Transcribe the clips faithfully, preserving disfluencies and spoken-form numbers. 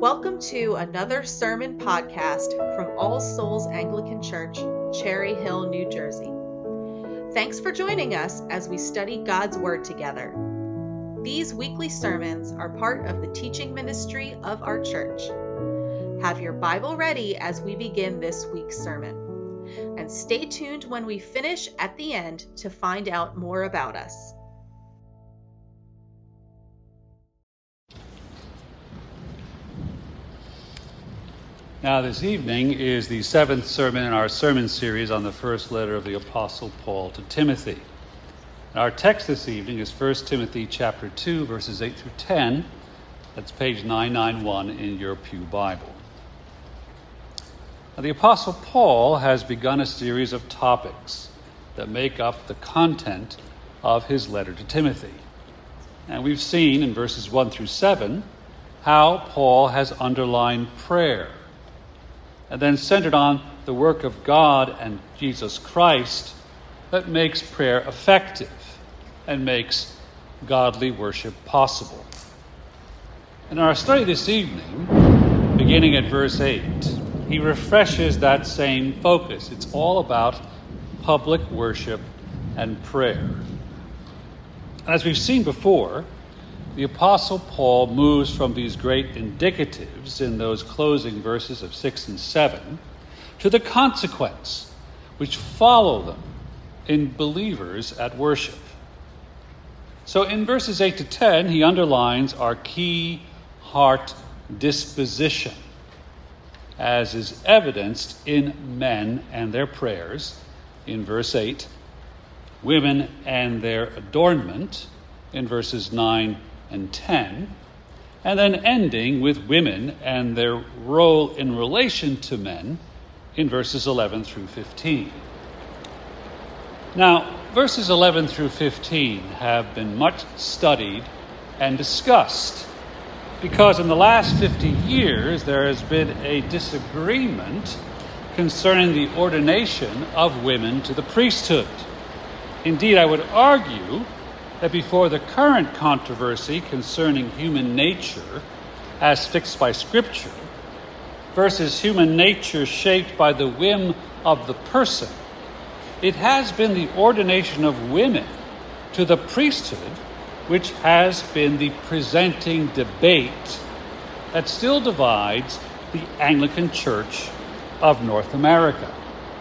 Welcome to another sermon podcast from All Souls Anglican Church, Cherry Hill, New Jersey. Thanks for joining us as we study God's Word together. These weekly sermons are part of the teaching ministry of our church. Have your Bible ready as we begin this week's sermon. And stay tuned when we finish at the end to find out more about us. Now, this evening is the seventh sermon in our sermon series on the first letter of the Apostle Paul to Timothy. And our text this evening is First Timothy chapter two, verses eight through ten. That's page nine ninety-one in your Pew Bible. Now, the Apostle Paul has begun a series of topics that make up the content of his letter to Timothy. And we've seen in verses one through seven how Paul has underlined prayer, and then centered on the work of God and Jesus Christ that makes prayer effective and makes godly worship possible. In our study this evening, beginning at verse eight, he refreshes that same focus. It's all about public worship and prayer. As we've seen before, the Apostle Paul moves from these great indicatives in those closing verses of six and seven to the consequence which follow them in believers at worship. So in verses eight to ten, he underlines our key heart disposition, as is evidenced in men and their prayers in verse eight, women and their adornment in verses nine and ten, and then ending with women and their role in relation to men in verses eleven through fifteen. Now, verses eleven through fifteen have been much studied and discussed because in the last fifty years there has been a disagreement concerning the ordination of women to the priesthood. Indeed, I would argue that before the current controversy concerning human nature as fixed by Scripture versus human nature shaped by the whim of the person, it has been the ordination of women to the priesthood which has been the presenting debate that still divides the Anglican Church of North America.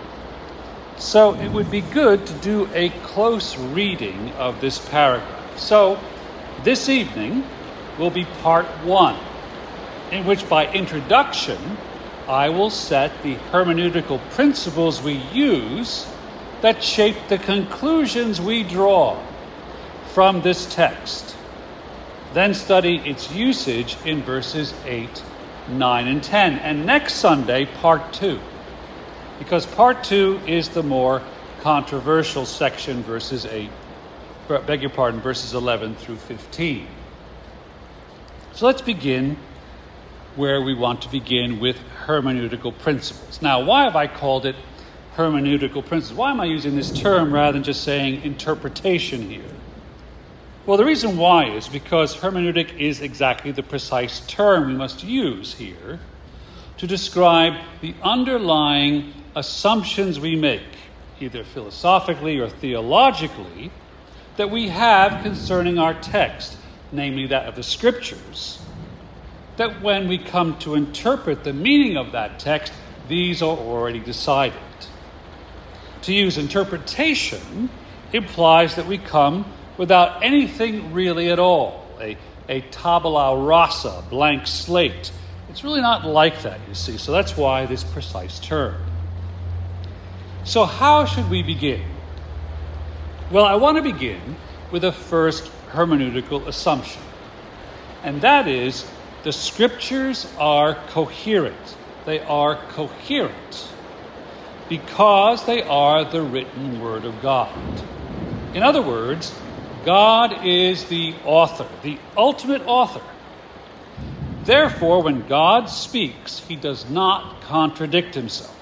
So it would be good to do a close reading of this paragraph. So this evening will be part one, in which by introduction I will set the hermeneutical principles we use that shape the conclusions we draw from this text. Then study its usage in verses eight, nine, and ten. And next Sunday, part two. Because part two is the more controversial section, verses eight, beg your pardon, verses eleven through fifteen. So let's begin where we want to begin, with hermeneutical principles. Now, why have I called it hermeneutical principles? Why am I using this term rather than just saying interpretation here? Well, the reason why is because hermeneutic is exactly the precise term we must use here to describe the underlying assumptions we make, either philosophically or theologically, that we have concerning our text, namely that of the Scriptures, that when we come to interpret the meaning of that text, these are already decided. To use interpretation implies that we come without anything really at all, a, a tabula rasa, blank slate. It's really not like that, you see, so that's why this precise term. So how should we begin? Well, I want to begin with the first hermeneutical assumption, and that is the Scriptures are coherent. They are coherent because they are the written Word of God. In other words, God is the author, the ultimate author. Therefore, when God speaks, he does not contradict himself.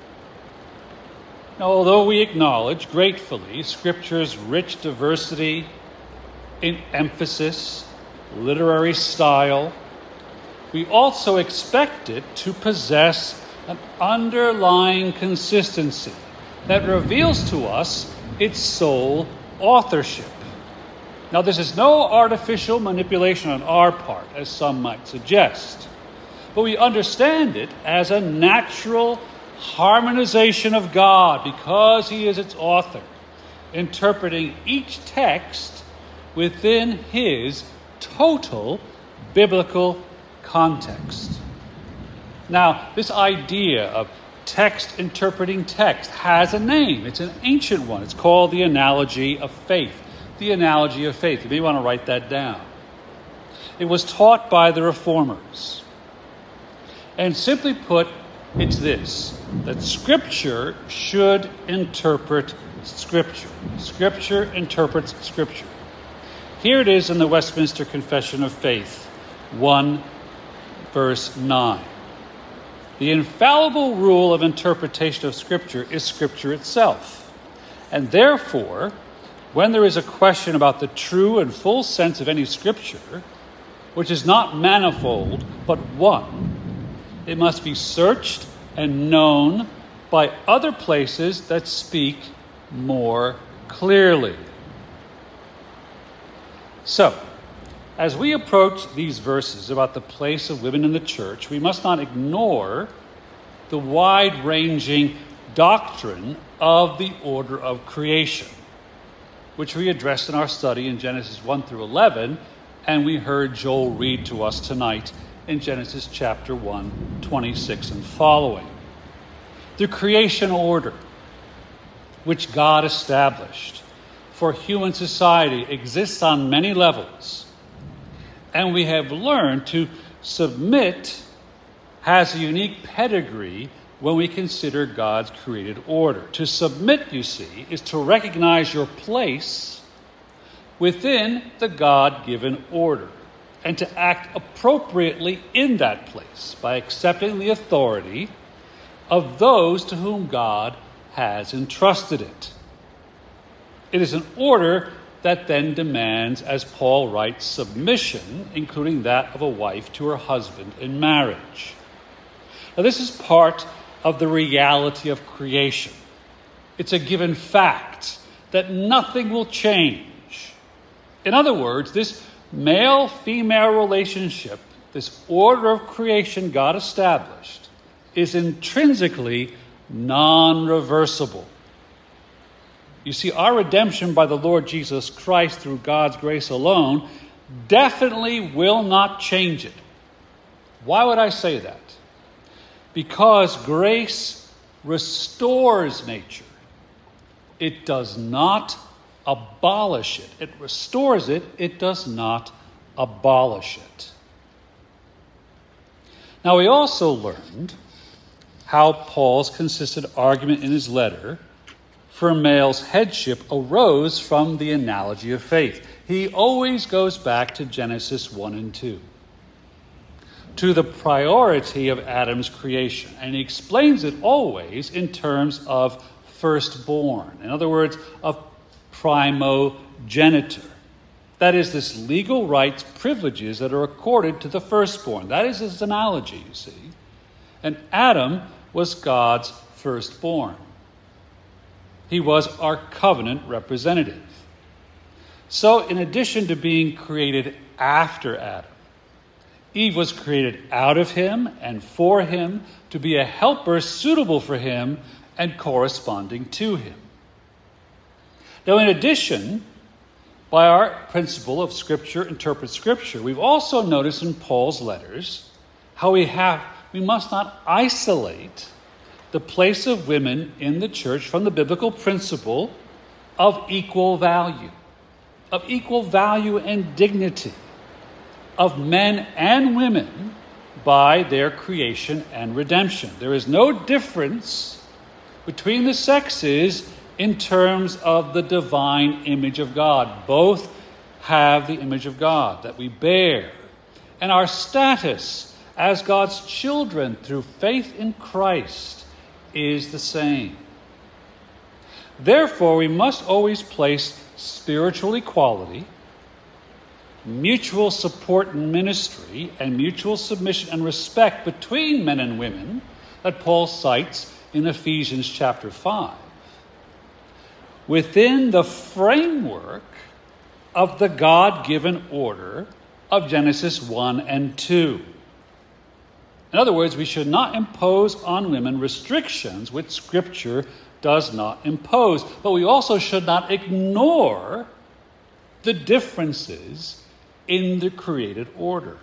Now, although we acknowledge gratefully Scripture's rich diversity in emphasis, literary style, we also expect it to possess an underlying consistency that reveals to us its sole authorship. Now, this is no artificial manipulation on our part, as some might suggest, but we understand it as a natural harmonization of God because he is its author, interpreting each text within his total biblical context. Now, this idea of text interpreting text has a name. It's an ancient one. It's called the analogy of faith. The analogy of faith. You may want to write that down. It was taught by the Reformers. And simply put, it's this, that Scripture should interpret Scripture. Scripture interprets Scripture. Here it is in the Westminster Confession of Faith, one, verse nine. The infallible rule of interpretation of Scripture is Scripture itself. And therefore, when there is a question about the true and full sense of any Scripture, which is not manifold, but one, it must be searched and known by other places that speak more clearly. So, as we approach these verses about the place of women in the church, we must not ignore the wide-ranging doctrine of the order of creation, which we addressed in our study in Genesis one through eleven, and we heard Joel read to us tonight in Genesis chapter one, twenty-six and following. The creation order, which God established for human society, exists on many levels, and we have learned to submit has a unique pedigree when we consider God's created order. To submit, you see, is to recognize your place within the God-given order and to act appropriately in that place by accepting the authority of those to whom God has entrusted it. It is an order that then demands, as Paul writes, submission, including that of a wife to her husband in marriage. Now, this is part of the reality of creation. It's a given fact that nothing will change. In other words, this male-female relationship, this order of creation God established, is intrinsically non-reversible. You see, our redemption by the Lord Jesus Christ through God's grace alone definitely will not change it. Why would I say that? Because grace restores nature. It does not abolish it. It restores it. It does not abolish it. Now, we also learned how Paul's consistent argument in his letter for male's headship arose from the analogy of faith. He always goes back to Genesis one and two, to the priority of Adam's creation. And he explains it always in terms of firstborn. In other words, of primogeniture. That is, this legal rights, privileges that are accorded to the firstborn. That is his analogy, you see. And Adam was God's firstborn. He was our covenant representative. So, in addition to being created after Adam, Eve was created out of him and for him to be a helper suitable for him and corresponding to him. Now, in addition, by our principle of Scripture interprets Scripture, we've also noticed in Paul's letters how we have we must not isolate the place of women in the church from the biblical principle of equal value, of equal value and dignity of men and women by their creation and redemption. There is no difference between the sexes in terms of the divine image of God. Both have the image of God that we bear. And our status as God's children through faith in Christ is the same. Therefore, we must always place spiritual equality mutual support and ministry and mutual submission and respect between men and women that Paul cites in Ephesians chapter five, within the framework of the God-given order of Genesis one and two. In other words, we should not impose on women restrictions which Scripture does not impose, but we also should not ignore the differences in the created order.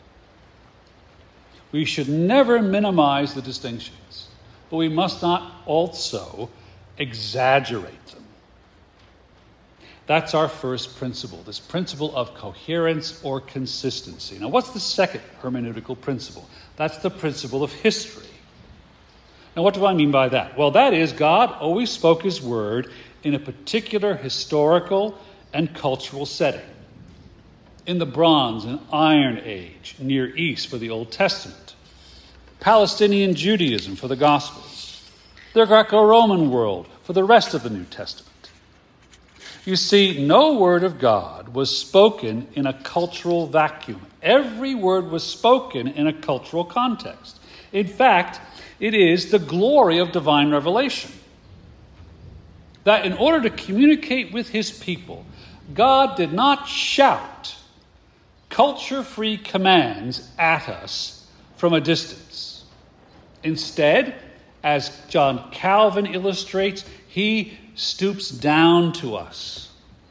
We should never minimize the distinctions, but we must not also exaggerate them. That's our first principle, this principle of coherence or consistency. Now, what's the second hermeneutical principle? That's the principle of history. Now, what do I mean by that? Well, that is, God always spoke his word in a particular historical and cultural setting. In the Bronze and Iron Age, Near East for the Old Testament, Palestinian Judaism for the Gospels, the Greco-Roman world for the rest of the New Testament. You see, no word of God was spoken in a cultural vacuum. Every word was spoken in a cultural context. In fact, it is the glory of divine revelation that in order to communicate with his people, God did not shout culture-free commands at us from a distance. Instead, as John Calvin illustrates, he stoops down to us,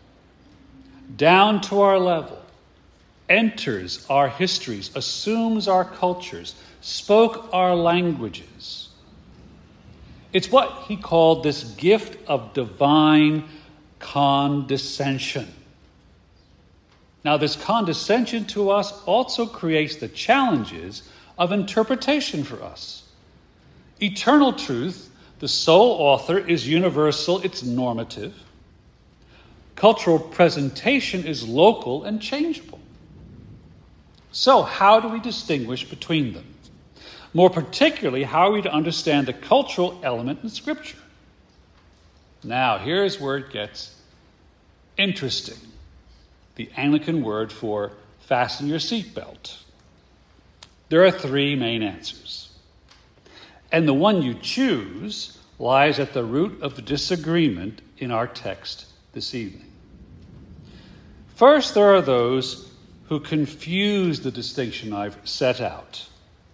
down to our level, enters our histories, assumes our cultures, spoke our languages. It's what he called this gift of divine condescension. Now, this condescension to us also creates the challenges of interpretation for us. Eternal truth, the sole author, is universal, it's normative. Cultural presentation is local and changeable. So, how do we distinguish between them? More particularly, how are we to understand the cultural element in Scripture? Now, here's where it gets interesting. The Anglican word for fasten your seatbelt. There are three main answers. And the one you choose lies at the root of the disagreement in our text this evening. First, there are those who confuse the distinction I've set out.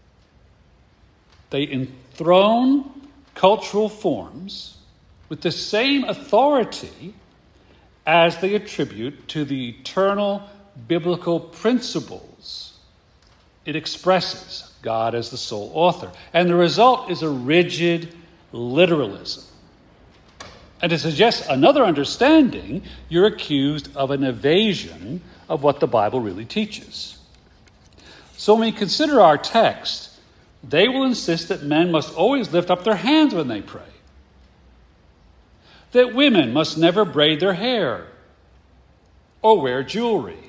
They enthrone cultural forms with the same authority as they attribute to the eternal biblical principles it expresses, God as the sole author. And the result is a rigid literalism. And to suggest another understanding, you're accused of an evasion of what the Bible really teaches. So when we consider our text, they will insist that men must always lift up their hands when they pray, that women must never braid their hair or wear jewelry.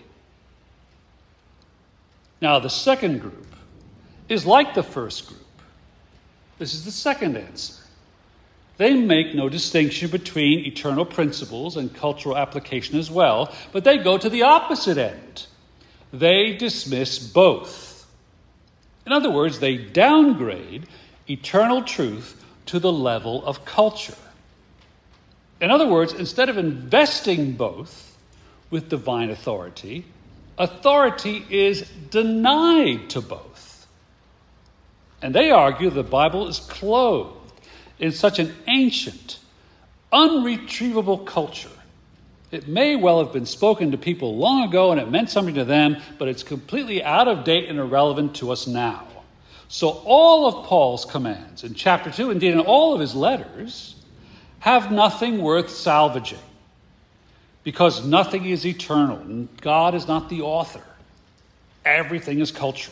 Now, the second group is like the first group. This is the second answer. They make no distinction between eternal principles and cultural application as well, but they go to the opposite end. They dismiss both. In other words, they downgrade eternal truth to the level of culture. In other words, instead of investing both with divine authority, authority is denied to both. And they argue the Bible is clothed in such an ancient, unretrievable culture. It may well have been spoken to people long ago and it meant something to them, but it's completely out of date and irrelevant to us now. So all of Paul's commands in chapter two, indeed in all of his letters, have nothing worth salvaging, because nothing is eternal and God is not the author. Everything is cultural.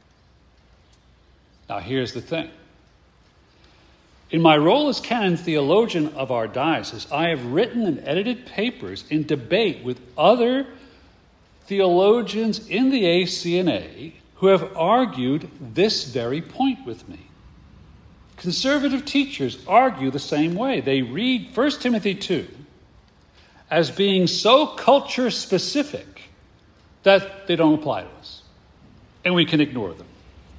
Now here's the thing. In my role as canon theologian of our diocese, I have written and edited papers in debate with other theologians in the A C N A who have argued this very point with me. Conservative teachers argue the same way. They read First Timothy two as being so culture-specific that they don't apply to us, and we can ignore them.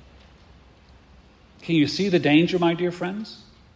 Can you see the danger, my dear friends?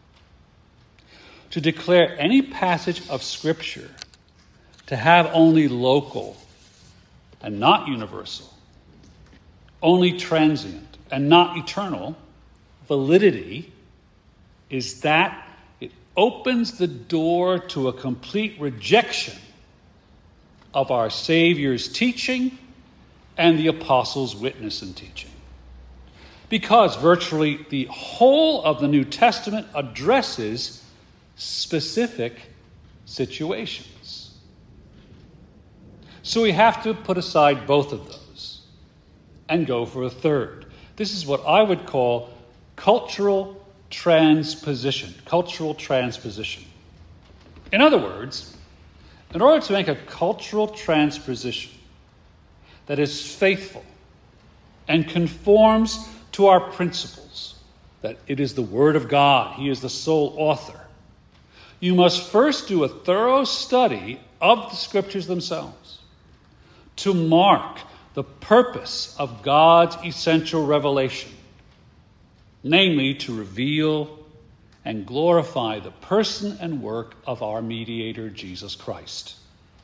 To declare any passage of Scripture to have only local and not universal, only transient and not eternal validity is that it opens the door to a complete rejection of our Savior's teaching and the apostles' witness and teaching. Because virtually the whole of the New Testament addresses specific situations. So we have to put aside both of those and go for a third. This is what I would call cultural transposition. Cultural transposition. In other words, in order to make a cultural transposition that is faithful and conforms to our principles, that it is the Word of God, He is the sole author, you must first do a thorough study of the Scriptures themselves to mark the purpose of God's essential revelation, namely to reveal and glorify the person and work of our mediator, Jesus Christ.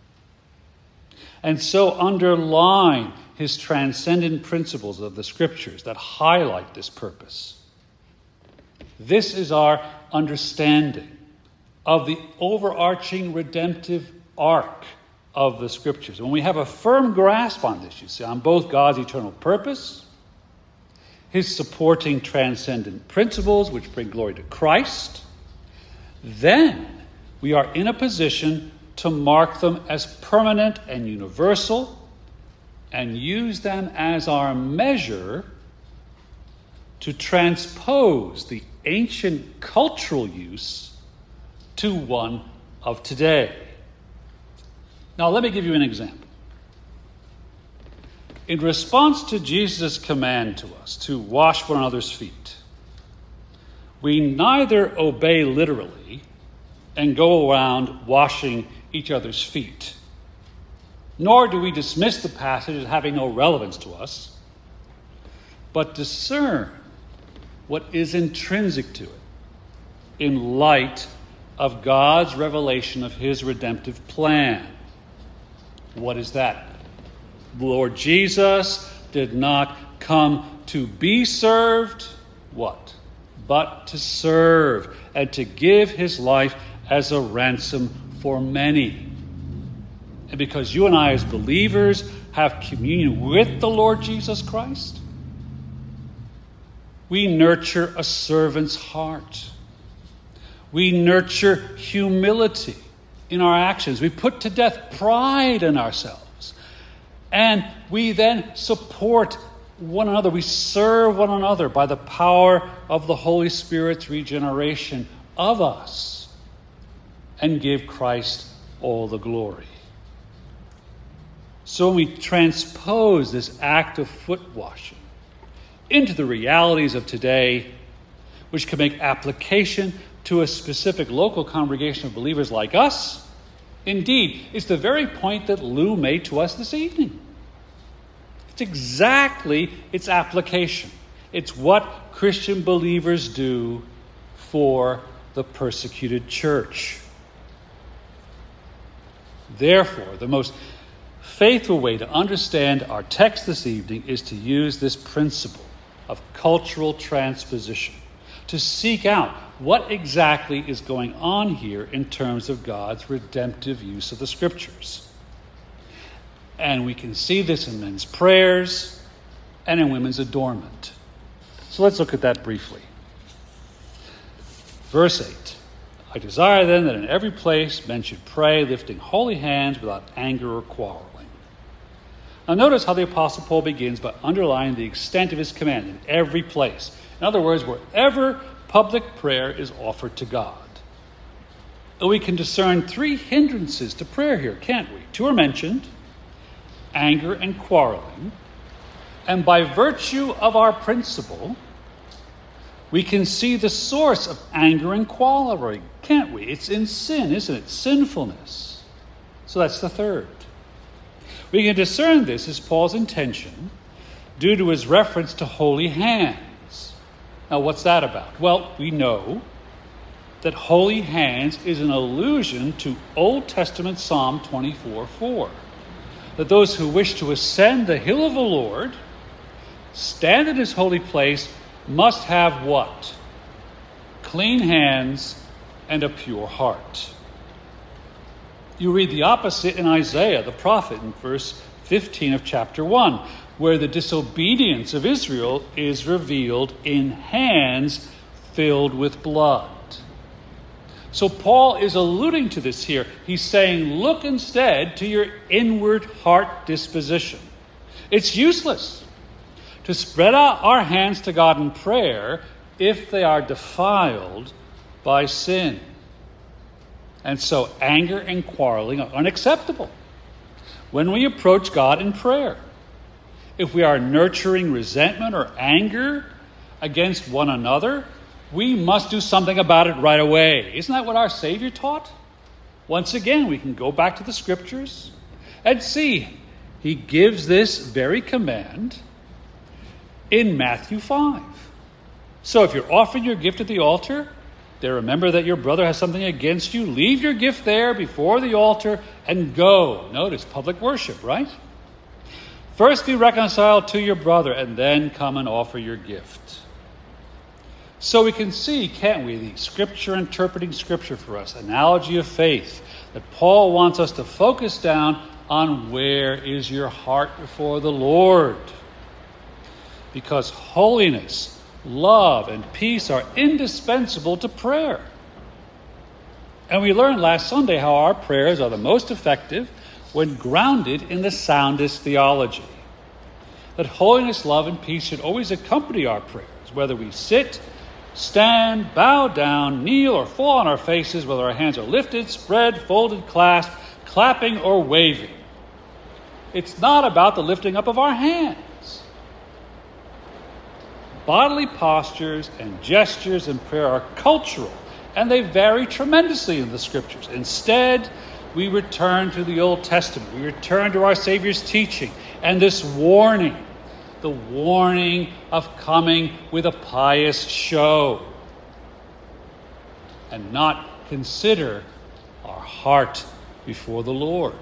And so underline His transcendent principles of the Scriptures that highlight this purpose. This is our understanding of the overarching redemptive arc of the Scriptures. When we have a firm grasp on this, you see, on both God's eternal purpose, His supporting transcendent principles which bring glory to Christ, then we are in a position to mark them as permanent and universal and use them as our measure to transpose the ancient cultural use to one of today. Now, let me give you an example. In response to Jesus' command to us to wash one another's feet, we neither obey literally and go around washing each other's feet, nor do we dismiss the passage as having no relevance to us, but discern what is intrinsic to it in light of God's revelation of His redemptive plan. What is that? The Lord Jesus did not come to be served, what? But to serve and to give His life as a ransom for many. And because you and I as believers have communion with the Lord Jesus Christ, we nurture a servant's heart. We nurture humility in our actions. We put to death pride in ourselves. And we then support one another. We serve one another by the power of the Holy Spirit's regeneration of us and give Christ all the glory. So when we transpose this act of foot washing into the realities of today, which can make application to a specific local congregation of believers like us, indeed, it's the very point that Lou made to us this evening. It's exactly its application. It's what Christian believers do for the persecuted church. Therefore, the most faithful way to understand our text this evening is to use this principle of cultural transposition, to seek out what exactly is going on here in terms of God's redemptive use of the Scriptures. And we can see this in men's prayers and in women's adornment. So let's look at that briefly. Verse eight. I desire then that in every place men should pray, lifting holy hands without anger or quarreling. Now notice how the Apostle Paul begins by underlining the extent of his command in every place. In other words, wherever public prayer is offered to God. And we can discern three hindrances to prayer here, can't we? Two are mentioned, anger and quarreling. And by virtue of our principle, we can see the source of anger and quarreling, can't we? It's in sin, isn't it? Sinfulness. So that's the third. We can discern this as Paul's intention due to his reference to holy hands. Now, what's that about? Well, we know that holy hands is an allusion to Old Testament Psalm twenty-four four. That those who wish to ascend the hill of the Lord, stand in his holy place, must have what? Clean hands and a pure heart. You read the opposite in Isaiah the prophet in verse fifteen of chapter one, where the disobedience of Israel is revealed in hands filled with blood. So Paul is alluding to this here. He's saying, look instead to your inward heart disposition. It's useless to spread out our hands to God in prayer if they are defiled by sin. And so anger and quarreling are unacceptable when we approach God in prayer. If we are nurturing resentment or anger against one another, we must do something about it right away. Isn't that what our Savior taught? Once again, we can go back to the Scriptures and see he gives this very command in Matthew five. So if you're offering your gift at the altar, there remember that your brother has something against you, leave your gift there before the altar and go. Notice public worship, right? First be reconciled to your brother and then come and offer your gift. So we can see, can't we, the Scripture interpreting Scripture for us, analogy of faith, that Paul wants us to focus down on where is your heart before the Lord. Because holiness, love, and peace are indispensable to prayer. And we learned last Sunday how our prayers are the most effective when grounded in the soundest theology. That holiness, love, and peace should always accompany our prayers, whether we sit, stand, bow down, kneel, or fall on our faces, whether our hands are lifted, spread, folded, clasped, clapping, or waving. It's not about the lifting up of our hands. Bodily postures and gestures in prayer are cultural, and they vary tremendously in the Scriptures. Instead, we return to the Old Testament. We return to our Savior's teaching and this warning, the warning of coming with a pious show and not consider our heart before the Lord.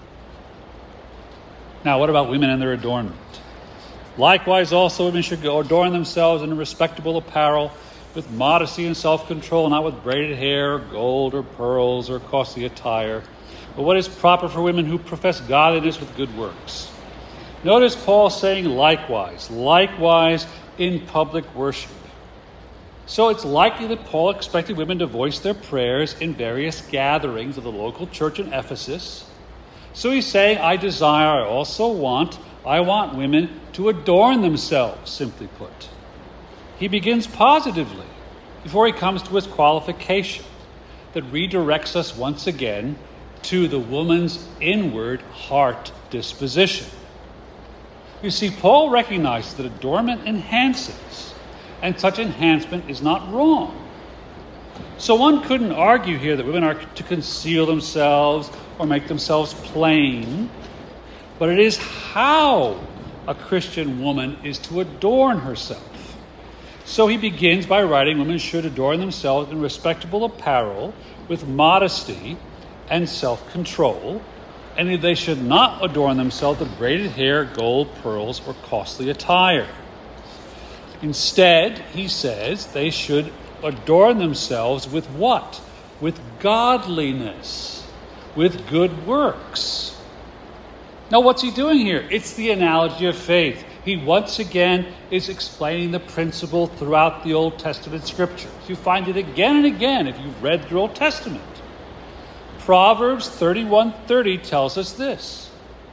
Now, what about women and their adornment? Likewise, also women should adorn themselves in respectable apparel with modesty and self-control, not with braided hair, or gold, or pearls, or costly attire, but what is proper for women who profess godliness with good works. Notice Paul saying likewise, likewise in public worship. So it's likely that Paul expected women to voice their prayers in various gatherings of the local church in Ephesus. So he's saying, I desire, I also want, I want women to adorn themselves, simply put. He begins positively before he comes to his qualification that redirects us once again to the woman's inward heart disposition. You see, Paul recognizes that adornment enhances, and such enhancement is not wrong. So one couldn't argue here that women are to conceal themselves or make themselves plain, but it is how a Christian woman is to adorn herself. So he begins by writing, women should adorn themselves in respectable apparel with modesty and self-control, and they should not adorn themselves with braided hair, gold, pearls, or costly attire. Instead, he says, they should adorn themselves with what? With godliness, with good works. Now, what's he doing here? It's the analogy of faith. He once again is explaining the principle throughout the Old Testament Scriptures. You find it again and again if you've read the Old Testament. Proverbs thirty-one thirty tells us this: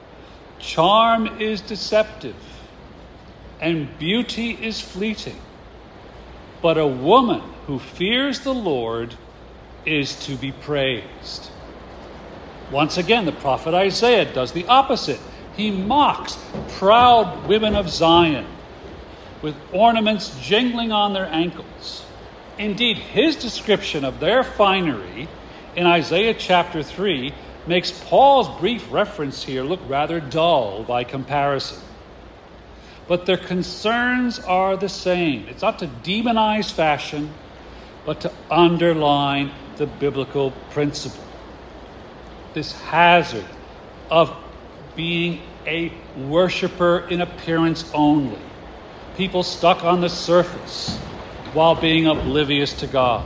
charm is deceptive, and beauty is fleeting, but a woman who fears the Lord is to be praised. Once again, the prophet Isaiah does the opposite. He mocks proud women of Zion with ornaments jingling on their ankles. Indeed, his description of their finery in Isaiah chapter three makes Paul's brief reference here look rather dull by comparison. But their concerns are the same. It's not to demonize fashion, but to underline the biblical principle. This hazard of being a worshiper in appearance only. People stuck on the surface while being oblivious to God.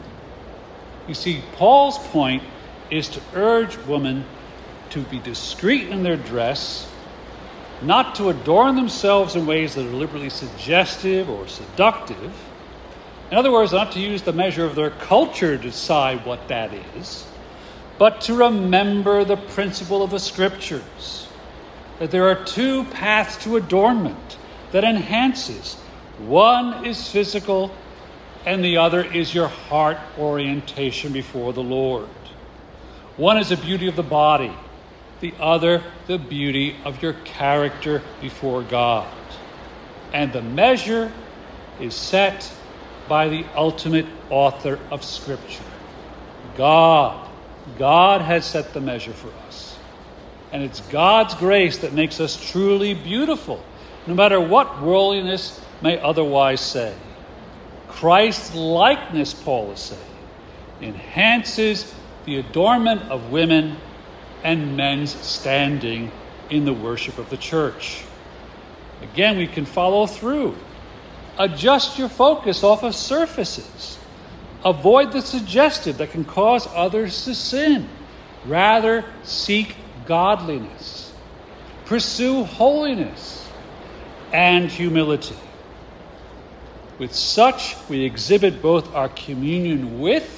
You see, Paul's point is to urge women to be discreet in their dress, not to adorn themselves in ways that are deliberately suggestive or seductive. In other words, not to use the measure of their culture to decide what that is, but to remember the principle of the Scriptures, that there are two paths to adornment that enhances. One is physical, and the other is your heart orientation before the Lord. One is the beauty of the body, the other the beauty of your character before God. And the measure is set by the ultimate author of Scripture. God. God has set the measure for us. And it's God's grace that makes us truly beautiful, no matter what worldliness may otherwise say. Christ's likeness, Paul is saying, enhances the adornment of women and men's standing in the worship of the church. Again, we can follow through. Adjust your focus off of surfaces. Avoid the suggestive that can cause others to sin. Rather, seek godliness. Pursue holiness and humility. With such, we exhibit both our communion with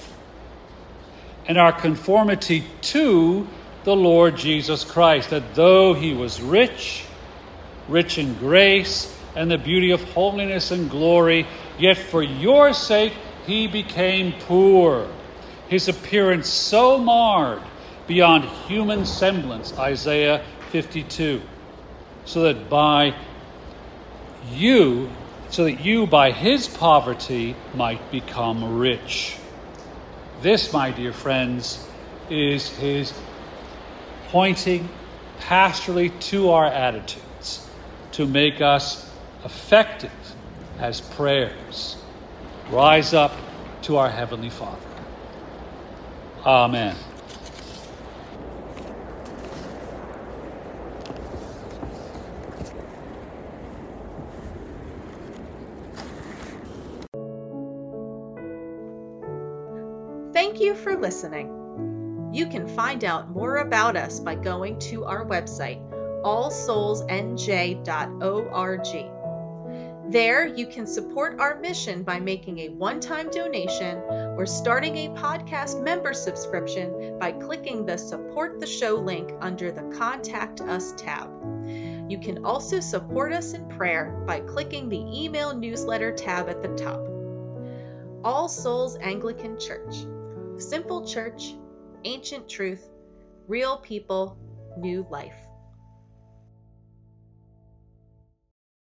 and our conformity to the Lord Jesus Christ, that though he was rich, rich in grace and the beauty of holiness and glory, yet for your sake he became poor, his appearance so marred beyond human semblance, Isaiah fifty-two, so that by you, so that you by his poverty might become rich. This, my dear friends, is his pointing pastorally to our attitudes to make us effective as prayers rise up to our Heavenly Father. Amen. Thank you for listening. You can find out more about us by going to our website, all souls n j dot org. There, you can support our mission by making a one-time donation or starting a podcast member subscription by clicking the Support the Show link under the Contact Us tab. You can also support us in prayer by clicking the Email Newsletter tab at the top. All Souls Anglican Church. Simple church, ancient truth, real people, new life.